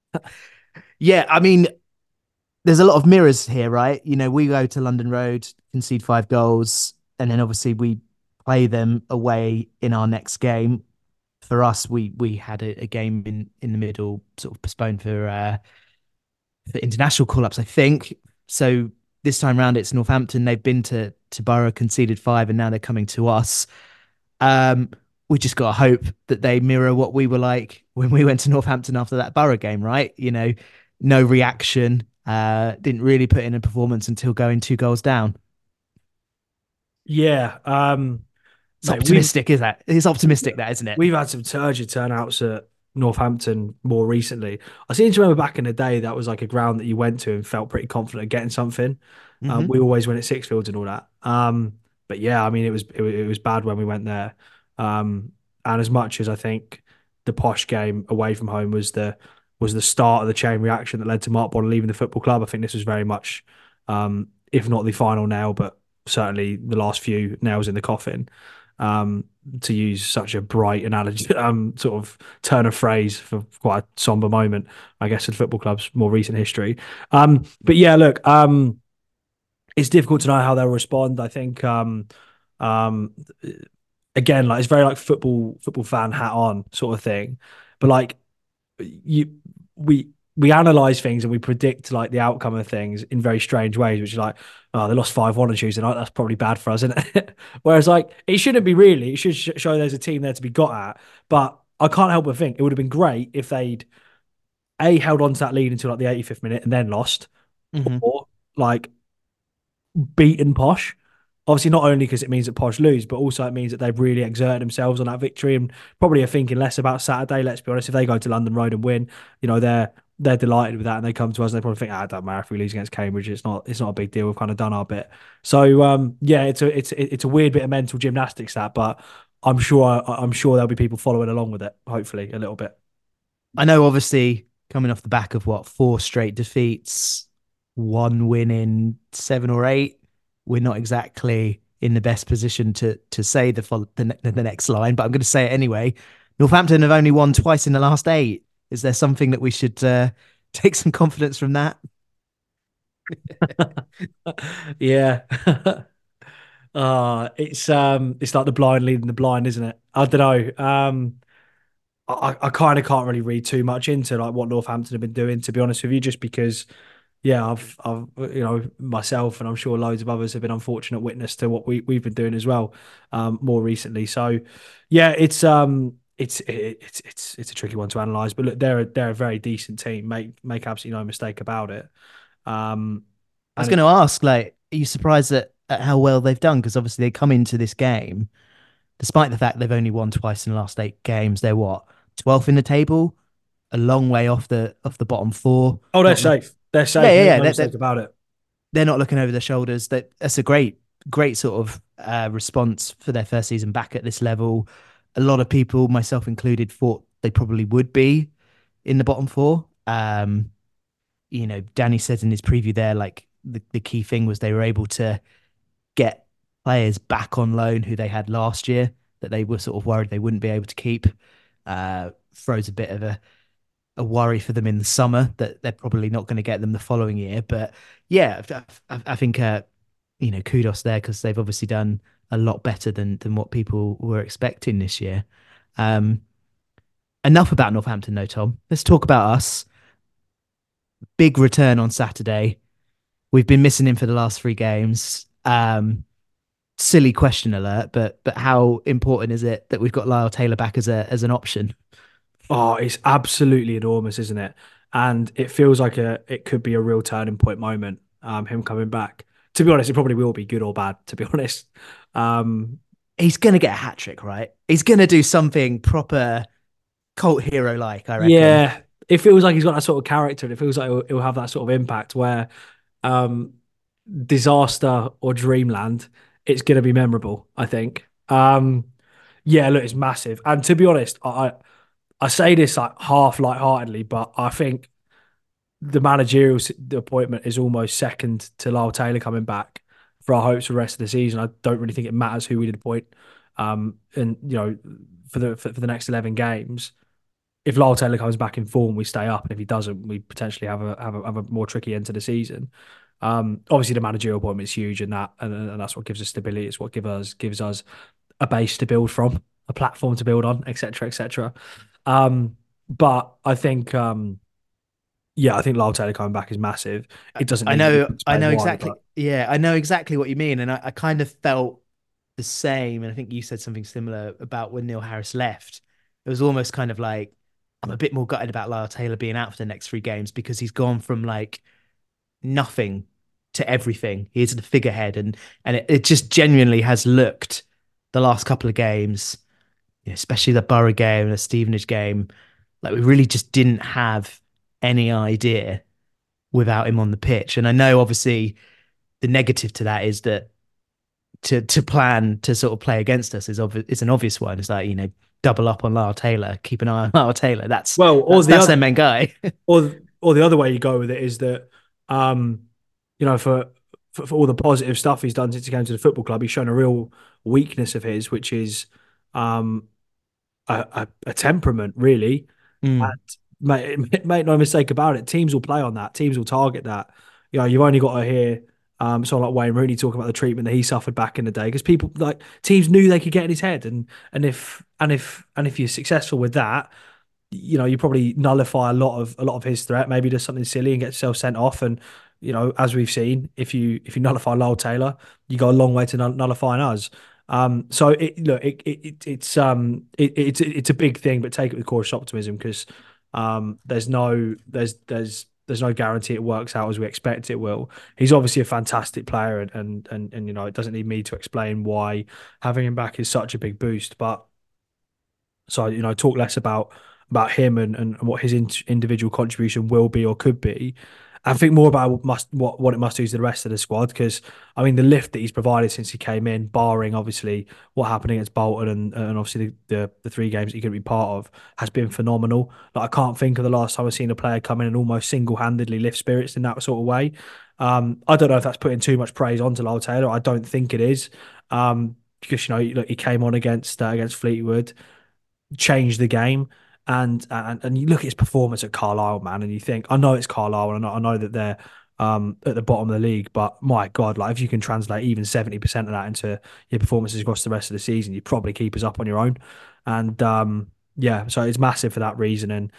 Yeah, I mean, there's a lot of mirrors here, right? You know, we go to London Road, concede 5 goals, and then obviously we play them away in our next game. For us, we had a game in the middle, sort of postponed for international call-ups, I think. So this time round, it's Northampton. They've been to Borough, conceded 5, and now they're coming to us. We just got to hope that they mirror what we were like when we went to Northampton after that Borough game, right? You know, no reaction, didn't really put in a performance until going 2 goals down. Yeah. It's optimistic, is that? It's optimistic, that, isn't it? We've had some turgid turnouts at Northampton more recently. I seem to remember back in the day that was like a ground that you went to and felt pretty confident of getting something. Mhm. We always went at Sixfields and all that. But yeah, I mean, it was bad when we went there. And as much as I think the Posh game away from home was the start of the chain reaction that led to Mark Bonner leaving the football club, I think this was very much, if not the final nail, but certainly the last few nails in the coffin. To use such a bright analogy, sort of turn of phrase for quite a somber moment, I guess, in football club's more recent history. But yeah, look, it's difficult to know how they'll respond. I think, again, like, it's very like football fan hat on sort of thing. But like, we analyze things and we predict like the outcome of things in very strange ways, which is like, oh, they lost 5-1 on Tuesday night. That's probably bad for us, isn't it? Whereas like, it shouldn't be really. It should show there's a team there to be got at. But I can't help but think it would have been great if they'd held on to that lead until like the 85th minute and then lost, or like beaten Posh. Obviously, not only because it means that Posh lose, but also it means that they've really exerted themselves on that victory and probably are thinking less about Saturday. Let's be honest, if they go to London Road and win, you know, they're delighted with that, and they come to us and they probably think, it doesn't matter if we lose against Cambridge. It's not a big deal. We've kind of done our bit. So yeah, it's a weird bit of mental gymnastics, that, but I'm sure there'll be people following along with it. Hopefully, a little bit. I know, obviously, coming off the back of 4 straight defeats, one win in 7 or 8. We're not exactly in the best position to say the next line, but I'm going to say it anyway. Northampton have only won twice in the last 8. Is there something that we should take some confidence from that? Yeah. It's like the blind leading the blind, isn't it? I don't know. I kind of can't really read too much into like what Northampton have been doing, to be honest with you, just because yeah, I've myself and I'm sure loads of others have been unfortunate witness to what we've been doing as well, more recently. So yeah, it's a tricky one to analyze, but look, they're a very decent team. Make absolutely no mistake about it. Um, I was and going to ask, like, are you surprised at how well they've done? Because obviously they come into this game, despite the fact they've only won twice in the last 8 games. They're what, 12th in the table, a long way off the bottom 4. oh, they're Not look, safe. They're yeah, safe. yeah, Make yeah. no mistake about it. They're not looking over their shoulders. That's a great sort of response for their first season back at this level. A lot of people, myself included, thought they probably would be in the bottom 4. Danny said in his preview there, like the key thing was they were able to get players back on loan who they had last year that they were sort of worried they wouldn't be able to keep. Throws a bit of a worry for them in the summer that they're probably not going to get them the following year. But yeah, I think kudos there because they've obviously done a lot better than what people were expecting this year. Um, Enough about Northampton, though, Tom. Let's talk about us. Big return on Saturday. We've been missing him for the last 3 games. Silly question alert, but how important is it that we've got Lyle Taylor back as an option? Oh, it's absolutely enormous, isn't it? And it feels like it could be a real turning point moment. Him coming back. To be honest, it probably will be good or bad. To be honest, um, He's gonna get a hat trick, right? He's gonna do something proper cult hero like, I reckon. yeah, it feels like he's got that sort of character, and it feels like it'll have that sort of impact where, um, disaster or dreamland, it's going to be memorable. I think. Yeah, look, it's massive. And to be honest, I say this like half lightheartedly, but I think the the appointment is almost second to Lyle Taylor coming back for our hopes for the rest of the season. I don't really think it matters who we did appoint. And for the next 11 games, if Lyle Taylor comes back in form, we stay up, and if he doesn't, we potentially have a more tricky end to the season. Obviously, the managerial appointment is huge, and that's what gives us stability. It's what gives us a base to build from, a platform to build on, etc., etc. But I think, yeah, I think Lyle Taylor coming back is massive. It doesn't I need to know, be I explained know why, exactly. but Yeah, I know exactly what you mean, and I kind of felt the same. And I think you said something similar about when Neil Harris left. It was almost kind of like I'm a bit more gutted about Lyle Taylor being out for the next 3 games because he's gone from like nothing to everything. He is the figurehead, and it just genuinely has looked the last couple of games, especially the Borough game and the Stevenage game, like we really just didn't have any idea without him on the pitch. And I know obviously the negative to that is that to plan to sort of play against us is an obvious one. It's like, double up on Lyle Taylor, keep an eye on Lyle Taylor. That's well, that's their main guy. or the other way you go with it is that, um, for all the positive stuff he's done since he came to the football club, he's shown a real weakness of his, which is um, a temperament, really. And Mm. make no mistake about it, teams will play on that. Teams will target that. You've only got to hear someone like Wayne Rooney talking about the treatment that he suffered back in the day because people like teams knew they could get in his head, and if you're successful with that, you probably nullify a lot of his threat. Maybe does something silly and gets himself sent off. And as we've seen, if you nullify Lyle Taylor, you go a long way to nullifying us. So it's a big thing, but take it with cautious optimism because there's no guarantee it works out as we expect it will. He's obviously a fantastic player, and it doesn't need me to explain why having him back is such a big boost. But so talk less about him and what his individual contribution will be or could be, I think more about what it must do to the rest of the squad, because I mean the lift that he's provided since he came in, barring obviously what happened against Bolton and obviously the 3 games that he could be part of, has been phenomenal. Like I can't think of the last time I've seen a player come in and almost single-handedly lift spirits in that sort of way. I don't know if that's putting too much praise onto Lyle Taylor. I don't think it is, because look, he came on against Fleetwood, changed the game. And you look at his performance at Carlisle, man, and you think, I know it's Carlisle, and I know that they're at the bottom of the league, but my God, like if you can translate even 70% of that into your performances across the rest of the season, you probably keep us up on your own. And yeah, so it's massive for that reason. And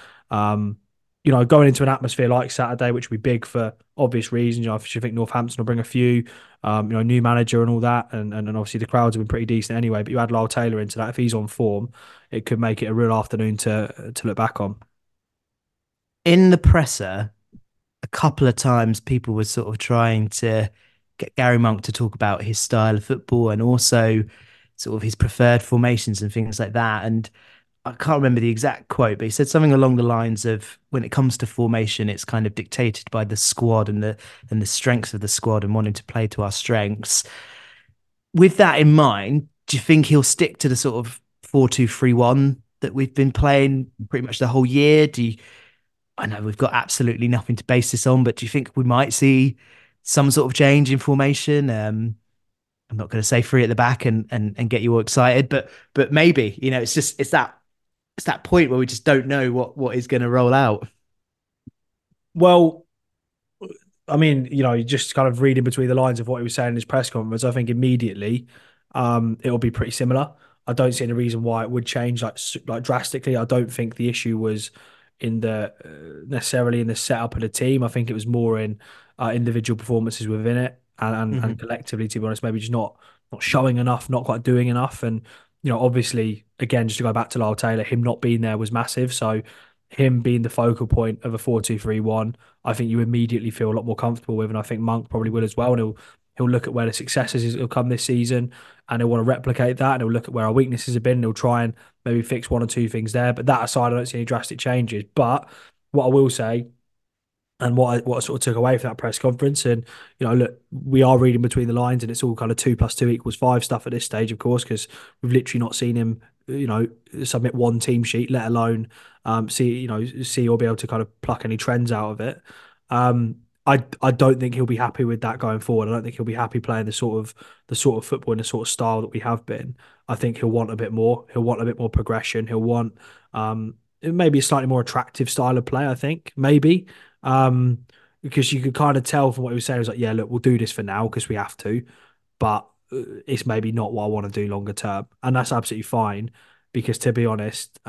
going into an atmosphere like Saturday, which will be big for obvious reasons. I should think Northampton will bring a few, new manager and all that, and obviously the crowds have been pretty decent anyway. But you add Lyle Taylor into that, if he's on form, it could make it a real afternoon to look back on. In the presser, a couple of times people were sort of trying to get Gary Monk to talk about his style of football and also sort of his preferred formations and things like that. And I can't remember the exact quote, but he said something along the lines of, when it comes to formation, it's kind of dictated by the squad and the strengths of the squad and wanting to play to our strengths. With that in mind, do you think he'll stick to the sort of 4-2-3-1 that we've been playing pretty much the whole year? I know we've got absolutely nothing to base this on, but do you think we might see some sort of change in formation? I'm not going to say three at the back and get you all excited, but maybe, it's that point where we just don't know what is going to roll out. Well, I mean, just kind of reading between the lines of what he was saying in his press conference, I think immediately it'll be pretty similar. I don't see any reason why it would change like drastically. I don't think the issue was in the necessarily in the setup of the team. I think it was more in individual performances within it and collectively, to be honest, maybe just not showing enough, not quite doing enough. And obviously, again, just to go back to Lyle Taylor, him not being there was massive. So him being the focal point of a 4-2-3-1, I think you immediately feel a lot more comfortable with, and I think Monk probably will as well. And he'll look at where the successes will come this season, and he'll want to replicate that, and he'll look at where our weaknesses have been, and he'll try and maybe fix one or two things there. But that aside, I don't see any drastic changes. But what I will say, and what I sort of took away from that press conference, and look, we are reading between the lines, and it's all kind of 2 + 2 = 5 stuff at this stage, of course, because we've literally not seen him, submit one team sheet, let alone see or be able to kind of pluck any trends out of it. I don't think he'll be happy with that going forward. I don't think he'll be happy playing the sort of football and the sort of style that we have been. I think he'll want a bit more. He'll want a bit more progression. He'll want maybe a slightly more attractive style of play, I think, maybe. Because you could kind of tell from what he was saying, he was like, yeah, look, we'll do this for now because we have to, but it's maybe not what I want to do longer term. And that's absolutely fine, because to be honest,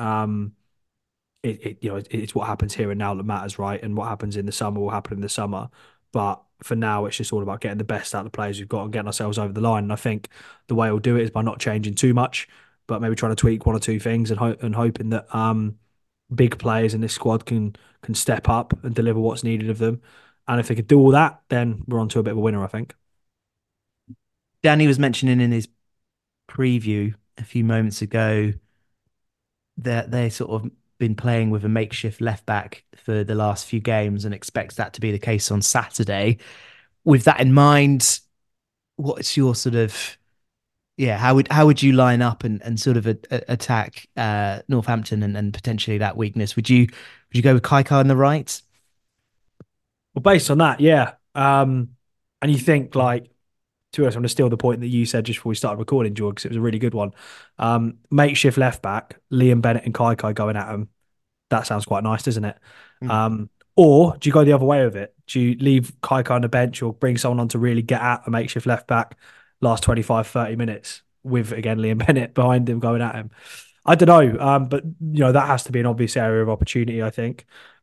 it's what happens here and now that matters, right? And what happens in the summer will happen in the summer. But for now, it's just all about getting the best out of the players we've got and getting ourselves over the line. And I think the way we'll do it is by not changing too much, but maybe trying to tweak one or two things and hoping that big players in this squad can step up and deliver what's needed of them. And if they could do all that, then we're on to a bit of a winner, I think. Danny was mentioning in his preview a few moments ago that they sort of been playing with a makeshift left back for the last few games and expects that to be the case on Saturday. With that in mind, what's your sort of how would you line up and sort of attack Northampton and potentially that weakness? Would you go with Kaikai on the right? Well, based on that, yeah. And you think, like, to us, I'm going to steal the point that you said just before we started recording, George, because it was a really good one. Makeshift left back, Liam Bennett and Kaikai going at him. That sounds quite nice, doesn't it? Or do you go the other way with it? Do you leave Kaikai on the bench or bring someone on to really get at a makeshift left back last 25, 30 minutes with, again, Liam Bennett behind him going at him? I don't know. But, that has to be an obvious area of opportunity, I think.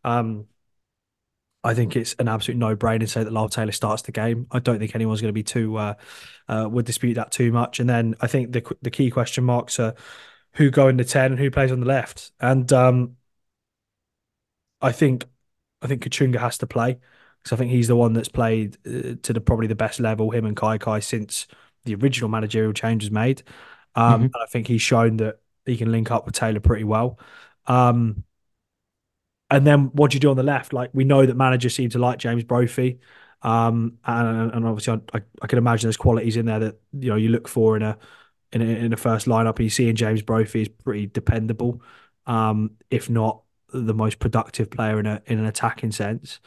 I think it's an absolute no-brainer to say that Lyle Taylor starts the game. I don't think anyone's going to be would dispute that too much. And then I think the key question marks are who go in the 10 and who plays on the left. And I think Kachunga has to play, because I think he's the one that's played to probably the best level, him and Kaikai, since the original managerial change was made. And I think he's shown that he can link up with Taylor pretty well. And then what do you do on the left? Like, we know that managers seem to like James Brophy. And obviously I can imagine there's qualities in there that, you know, you look for in a first lineup. And you see in James Brophy is pretty dependable, if not the most productive player in an attacking sense.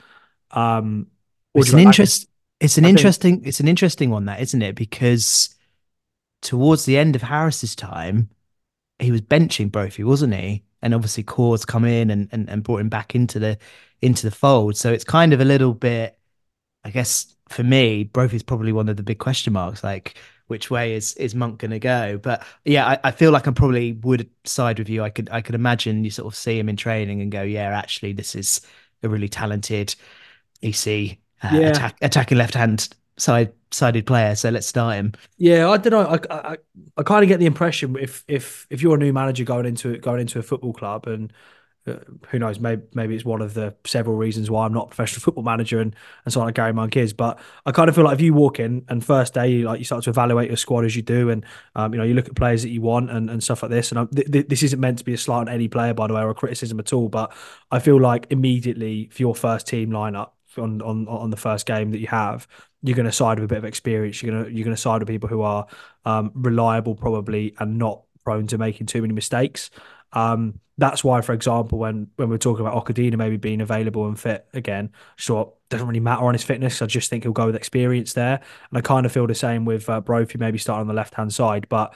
Or It's do an you like, interest. I think, It's an interesting one, that isn't it? Because towards the end of Harris's time, he was benching Brophy, wasn't he? And obviously, Core's come in and brought him back into the fold. So it's kind of a little bit, I guess, for me, Brophy's probably one of the big question marks. Like, which way is Monk going to go? But yeah, I feel like I probably would side with you. I could imagine you sort of see him in training and go, yeah, actually, this is a really talented EC yeah, attacking left hand sided player. So let's start him. yeah. I don't know. I kind of get the impression if you're a new manager going into a football club, and who knows, maybe it's one of the several reasons why I'm not a professional football manager and so on like Gary Monk is. But I kind of feel like if you walk in and first day, you start to evaluate your squad as you do, and you know, you look at players that you want and stuff like this. And this isn't meant to be a slight on any player, by the way, or a criticism at all. But I feel like immediately for your first team lineup on the first game that you have, you're going to side with a bit of experience. You're going to side with people who are reliable probably and not prone to making too many mistakes. That's why, for example, when we're talking about Okadina maybe being available and fit again, sure, doesn't really matter on his fitness. I just think he'll go with experience there, and I kind of feel the same with Brophy maybe starting on the left hand side. But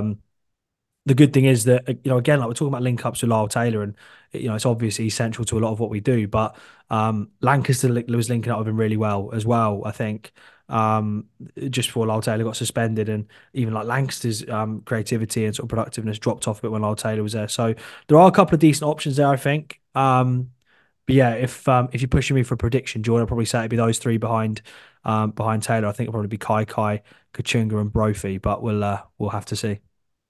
the good thing is that, you know, again, like we're talking about link ups with Lyle Taylor, and you know, it's obviously essential to a lot of what we do. But Lancaster was linking up with him really well as well, I think. Just before Lyle Taylor got suspended, and even like Lancaster's creativity and sort of productiveness dropped off a bit when Lyle Taylor was there. So there are a couple of decent options there, I think. But yeah, if you're pushing me for a prediction, Jordan, I'd probably say it'd be those 3 behind Taylor. I think it'll probably be Kai, Kachunga, and Brophy, but we'll have to see.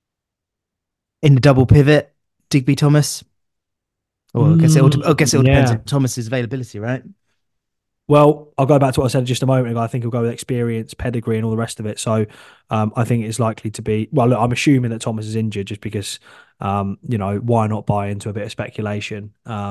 In the double pivot, Digby Thomas. Well, I guess it all depends Yeah. on Thomas's availability, right? Well, I'll go back to what I said just a moment ago. I think he'll go with experience, pedigree, and all the rest of it. So I think it's likely to be. Well, look, I'm assuming that Thomas is injured just because, you know, why not buy into a bit of speculation?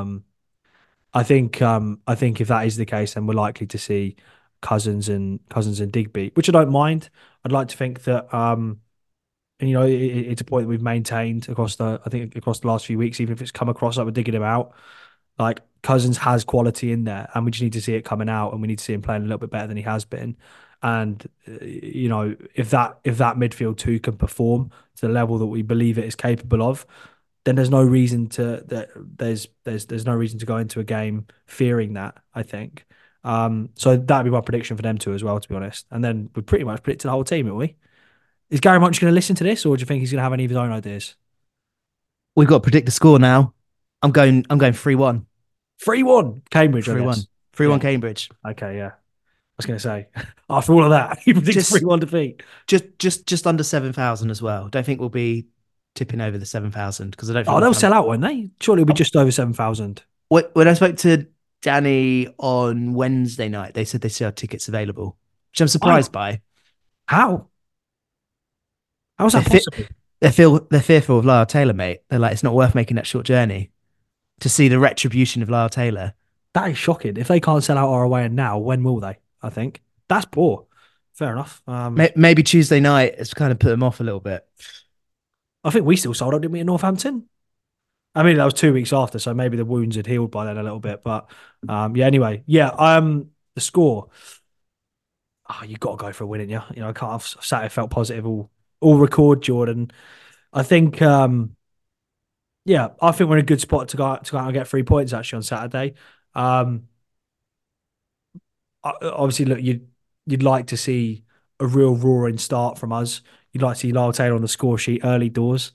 I think if that is the case, then we're likely to see Cousins and Digby, which I don't mind. I'd like to think that, and you know, it's a point that we've maintained across the last few weeks, even if it's come across like we're digging him out. Like, Cousins has quality in there, and we just need to see it coming out, and we need to see him playing a little bit better than he has been. And you know, if that midfield too can perform to the level that we believe it is capable of, then there's no reason to there's no reason to go into a game fearing that, I think. So that'd be my prediction for them too as well, to be honest. And then we pretty much predicted the whole team, haven't we? Is Gary Monk going to listen to this, or do you think he's going to have any of his own ideas? We've got to predict the score now. I'm going 3-1. 3-1 Cambridge, I 3-1. guess. 3-1 Yeah. Cambridge. Okay, yeah. I was going to say, after all of that, he predicts 3-1 defeat. Just under 7,000 as well. Don't think we'll be tipping over the 7,000 because I don't think Oh, they'll sell out, won't they? Surely it'll be just over 7,000. When I spoke to Danny on Wednesday night, they said they still have tickets available, which I'm surprised by. How? How is that They're possible? They're fearful of Lyle Taylor, mate. They're like, it's not worth making that short journey to see the retribution of Lyle Taylor. That is shocking. If they can't sell out our away and now, when will they? I think that's poor. Fair enough. Maybe Tuesday night has kind of put them off a little bit. I think we still sold out, didn't we, in Northampton? I mean, that was 2 weeks after, so maybe the wounds had healed by then a little bit. But yeah, anyway, yeah. The score. Oh, you got to go for a win, you? You know, I can't. I've sat here, felt positive all record, Jordan. I think. Yeah, I think we're in a good spot to go out and get 3 points actually on Saturday. Obviously, look, you'd like to see a real roaring start from us. You'd like to see Lyle Taylor on the score sheet early doors.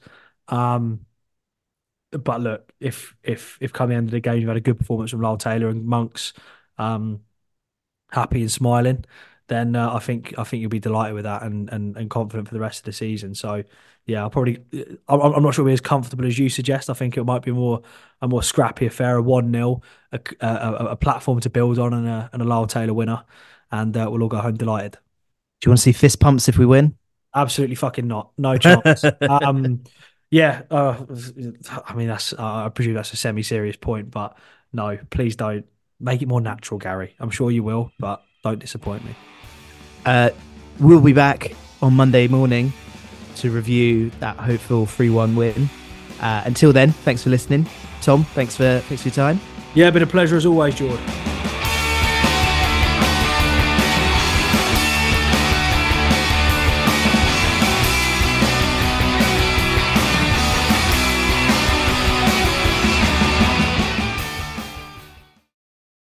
But look, if come the end of the game you've had a good performance from Lyle Taylor and Monks, happy and smiling, then I think you'll be delighted with that and confident for the rest of the season. So yeah, I'm not sure it'll be as comfortable as you suggest. I think it might be a more scrappy affair, a 1-0, a platform to build on, and a Lyle Taylor winner, and we'll all go home delighted. Do you want to see fist pumps if we win? Absolutely fucking not. No chance. Yeah. I mean, I presume that's a semi-serious point, but No, please don't. Make it more natural, Gary. I'm sure you will, but don't disappoint me. We'll be back on Monday morning to review that hopeful 3-1 win. Until then, thanks for listening. Tom, thanks for your time. Yeah, been a pleasure as always, George.